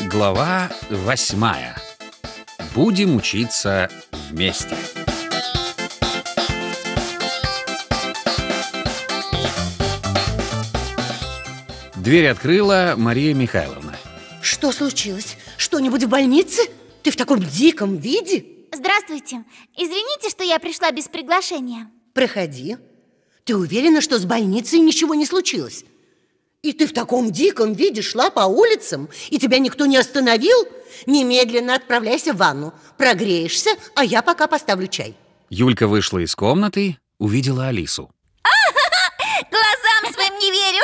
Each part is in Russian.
Глава 8. Будем учиться вместе. Дверь открыла Мария Михайловна. Что случилось? Что-нибудь в больнице? Ты в таком диком виде? Здравствуйте. Извините, что я пришла без приглашения. Проходи. Ты уверена, что с больницей ничего не случилось? И ты в таком диком виде шла по улицам, и тебя никто не остановил? Немедленно отправляйся в ванну, прогреешься, а я пока поставлю чай. Юлька вышла из комнаты, увидела Алису. Глазам своим не верю.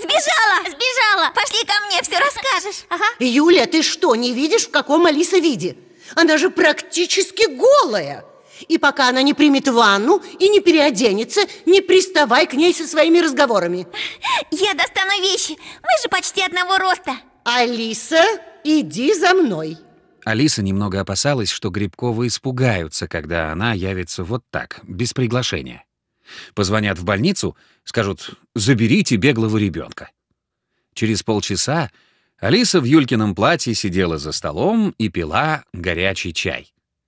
Сбежала. Пошли ко мне, все расскажешь. Ага. Юля, ты что, не видишь, в каком Алиса виде? Она же практически голая. И пока она не примет ванну и не переоденется, не приставай к ней со своими разговорами. Я достану вещи. Мы же почти одного роста. Алиса, иди за мной. Алиса немного опасалась, что Грибковы испугаются, когда она явится вот так, без приглашения. Позвонят в больницу, скажут: «Заберите беглого ребенка». Через полчаса Алиса в Юлькином платье сидела за столом и пила горячий чай.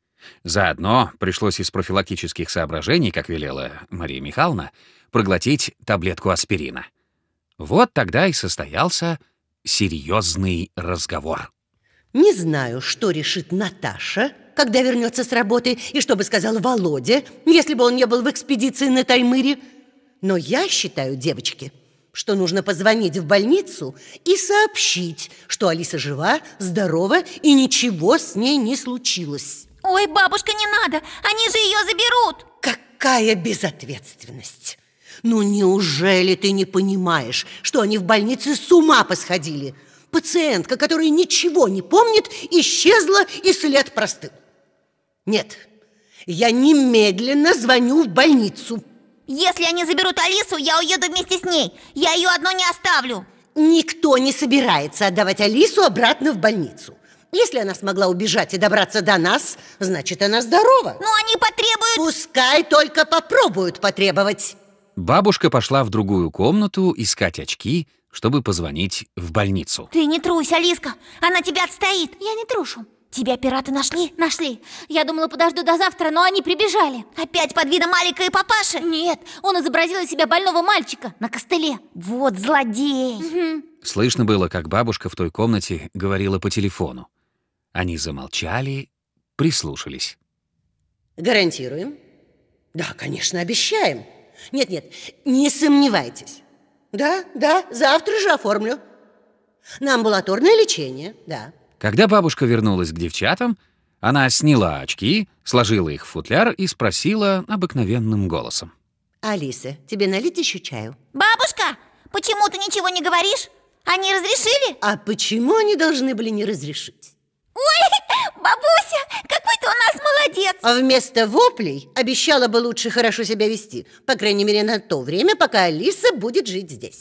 Заодно пришлось из профилактических соображений, как велела Мария Михайловна, проглотить таблетку аспирина. Вот тогда и состоялся серьезный разговор. Не знаю, что решит Наташа, когда вернется с работы, и что бы сказал Володя, если бы он не был в экспедиции на Таймыре. Но я считаю, девочки, что нужно позвонить в больницу и сообщить, что Алиса жива, здорова и ничего с ней не случилось. Ой, бабушка, не надо, они же ее заберут. Какая безответственность! Ну неужели ты не понимаешь, что они в больнице с ума посходили? Пациентка, которая ничего не помнит, исчезла, и след простыл. Нет, я немедленно звоню в больницу. Если они заберут Алису, я уеду вместе с ней. Я ее одну не оставлю. Никто не собирается отдавать Алису обратно в больницу. Если она смогла убежать и добраться до нас, значит, она здорова. Но они потребуют... Пускай только попробуют потребовать. Бабушка пошла в другую комнату искать очки, чтобы позвонить в больницу. Ты не трусь, Алиска, она тебя отстоит. Я не трушу. Тебя пираты нашли? Нашли. Я думала, подожду до завтра, но они прибежали. Опять под видом Алика и папаши? Нет, он изобразил из себя больного мальчика на костыле. Вот злодей. Угу. Слышно было, как бабушка в той комнате говорила по телефону. Они замолчали, прислушались. Гарантируем? Да, конечно, обещаем. Нет, не сомневайтесь. Да, завтра же оформлю. На амбулаторное лечение, да. Когда бабушка вернулась к девчатам, она сняла очки, сложила их в футляр и спросила обыкновенным голосом: Алиса, тебе налить еще чаю? Бабушка, почему ты ничего не говоришь? Они разрешили? А почему они должны были не разрешить? Ой, бабуся, какой ты у нас молодец! А вместо воплей обещала бы лучше хорошо себя вести. По крайней мере, на то время, пока Алиса будет жить здесь.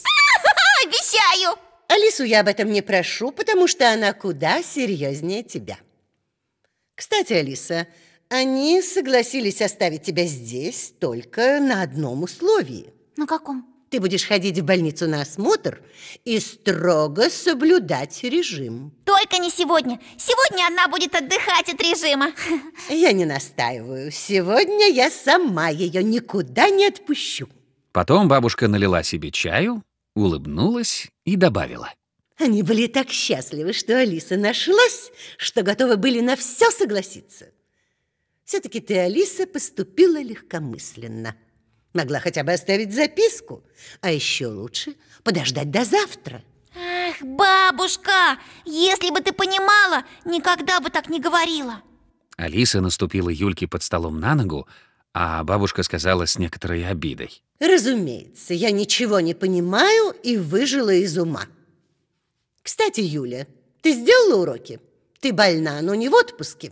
Обещаю! Алису я об этом не прошу, потому что она куда серьезнее тебя. Кстати, Алиса, они согласились оставить тебя здесь только на одном условии. На каком? Ты будешь ходить в больницу на осмотр и строго соблюдать режим. Только не сегодня. Сегодня она будет отдыхать от режима. Я не настаиваю. Сегодня я сама ее никуда не отпущу. Потом бабушка налила себе чаю, улыбнулась и добавила: они были так счастливы, что Алиса нашлась, что готовы были на все согласиться. Все-таки ты, Алиса, поступила легкомысленно. Могла хотя бы оставить записку, а еще лучше подождать до завтра. Ах, бабушка, если бы ты понимала, никогда бы так не говорила. Алиса наступила Юльке под столом на ногу, а бабушка сказала с некоторой обидой: разумеется, я ничего не понимаю и выжила из ума. Кстати, Юля, ты сделала уроки? Ты больна, но не в отпуске.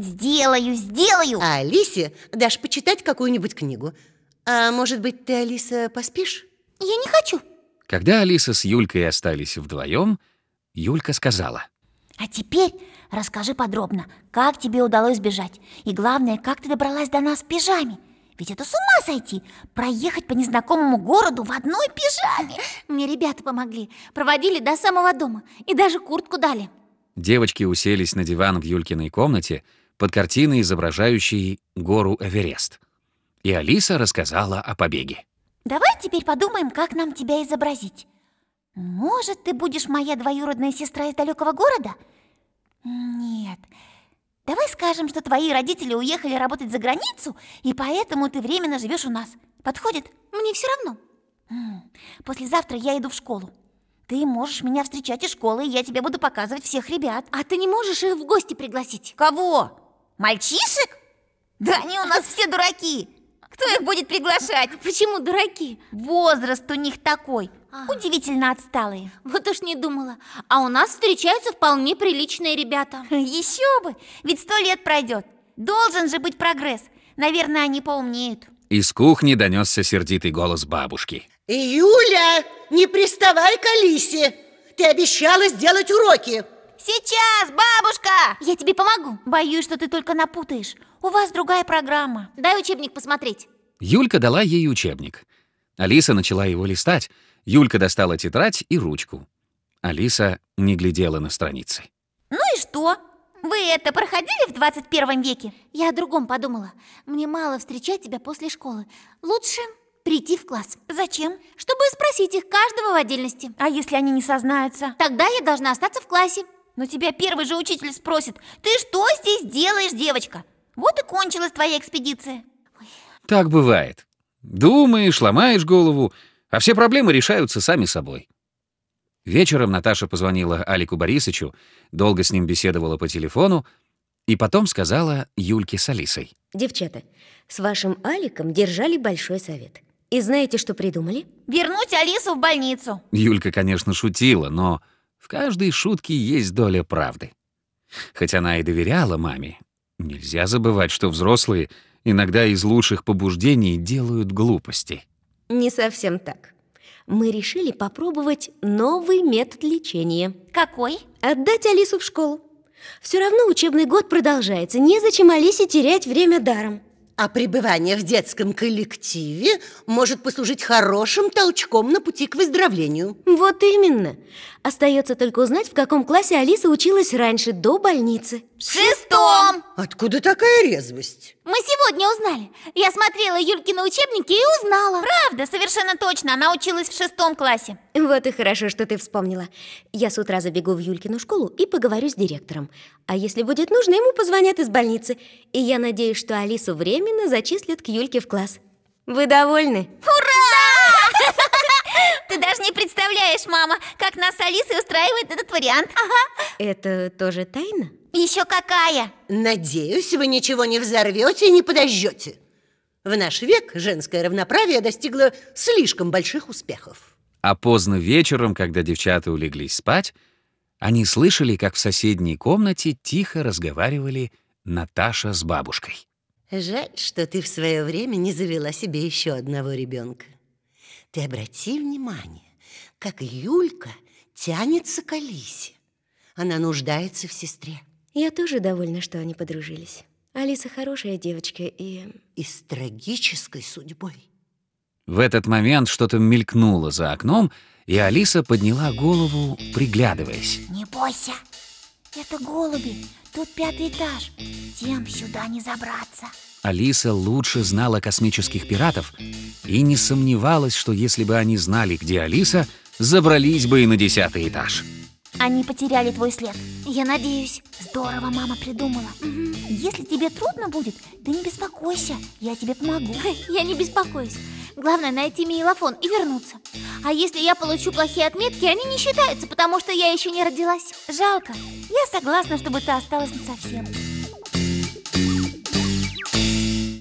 Сделаю. А Алисе дашь почитать какую-нибудь книгу. А может быть, ты, Алиса, поспишь? Я не хочу. Когда Алиса с Юлькой остались вдвоем, Юлька сказала: а теперь расскажи подробно, как тебе удалось сбежать. И главное, как ты добралась до нас в пижаме. Ведь это с ума сойти, проехать по незнакомому городу в одной пижаме. Мне ребята помогли, проводили до самого дома и даже куртку дали. Девочки уселись на диван в Юлькиной комнате под картиной, изображающей гору Эверест. И Алиса рассказала о побеге. Давай теперь подумаем, как нам тебя изобразить. Может, ты будешь моя двоюродная сестра из далекого города? Нет. Давай скажем, что твои родители уехали работать за границу, и поэтому ты временно живешь у нас. Подходит? Мне все равно. Послезавтра я иду в школу. Ты можешь меня встречать из школы, и я тебе буду показывать всех ребят. А ты не можешь их в гости пригласить? Кого? Мальчишек? Да они у нас все дураки. Кто их будет приглашать? Почему дураки? Возраст у них такой. Удивительно отсталые. Вот уж не думала. А у нас встречаются вполне приличные ребята. Еще бы, ведь 100 лет пройдет. Должен же быть прогресс. Наверное, они поумнеют. Из кухни донесся сердитый голос бабушки. Юля, не приставай к Алисе. Ты обещала сделать уроки. Сейчас, бабушка! Я тебе помогу. Боюсь, что ты только напутаешь. У вас другая программа. Дай учебник посмотреть. Юлька дала ей учебник. Алиса начала его листать. Юлька достала тетрадь и ручку. Алиса не глядела на страницы. Ну и что? Вы это проходили в 21 веке? Я о другом подумала. Мне мало встречать тебя после школы. Лучше прийти в класс. Зачем? Чтобы спросить их каждого в отдельности. А если они не сознаются? Тогда я должна остаться в классе. Но тебя первый же учитель спросит: ты что здесь делаешь, девочка? Вот и кончилась твоя экспедиция. Так бывает. Думаешь, ломаешь голову, а все проблемы решаются сами собой. Вечером Наташа позвонила Алику Борисычу, долго с ним беседовала по телефону и потом сказала Юльке с Алисой. Девчата, с вашим Аликом держали большой совет. И знаете, что придумали? Вернуть Алису в больницу. Юлька, конечно, шутила, но в каждой шутке есть доля правды. Хоть она и доверяла маме, нельзя забывать, что взрослые иногда из лучших побуждений делают глупости. Не совсем так. Мы решили попробовать новый метод лечения. Какой? Отдать Алису в школу. Все равно учебный год продолжается. Незачем Алисе терять время даром. А пребывание в детском коллективе может послужить хорошим толчком на пути к выздоровлению. Вот именно. Остается только узнать, в каком классе Алиса училась раньше, до больницы. В 6-м! Откуда такая резвость? Мы сегодня узнали. Я смотрела Юлькины учебники и узнала. Правда, совершенно точно. Она училась в 6 классе. Вот и хорошо, что ты вспомнила. Я с утра забегу в Юлькину школу и поговорю с директором. А если будет нужно, ему позвонят из больницы. И я надеюсь, что Алису временно зачислят к Юльке в класс. Вы довольны? Ура! Ты даже не представляешь, мама, как нас с Алисой устраивает этот вариант. Ага. Это тоже тайна? Еще какая? Надеюсь, вы ничего не взорвете и не подожжете. В наш век женское равноправие достигло слишком больших успехов. А поздно вечером, когда девчата улеглись спать, они слышали, как в соседней комнате тихо разговаривали Наташа с бабушкой. Жаль, что ты в свое время не завела себе еще одного ребенка. Ты обрати внимание, как Юлька тянется к Алисе. Она нуждается в сестре. Я тоже довольна, что они подружились. Алиса хорошая девочка и с трагической судьбой. В этот момент что-то мелькнуло за окном, и Алиса подняла голову, приглядываясь. Не бойся, это голуби. Тут 5-й этаж. Тем сюда не забраться. Алиса лучше знала космических пиратов и не сомневалась, что если бы они знали, где Алиса, забрались бы и на 10-й этаж. Они потеряли твой след. Я надеюсь. Здорово мама придумала. Если тебе трудно будет, ты не беспокойся. Я тебе помогу. Я не беспокоюсь. Главное найти мейлофон и вернуться. А если я получу плохие отметки, они не считаются, потому что я еще не родилась. Жалко. Я согласна, чтобы ты осталась насовсем.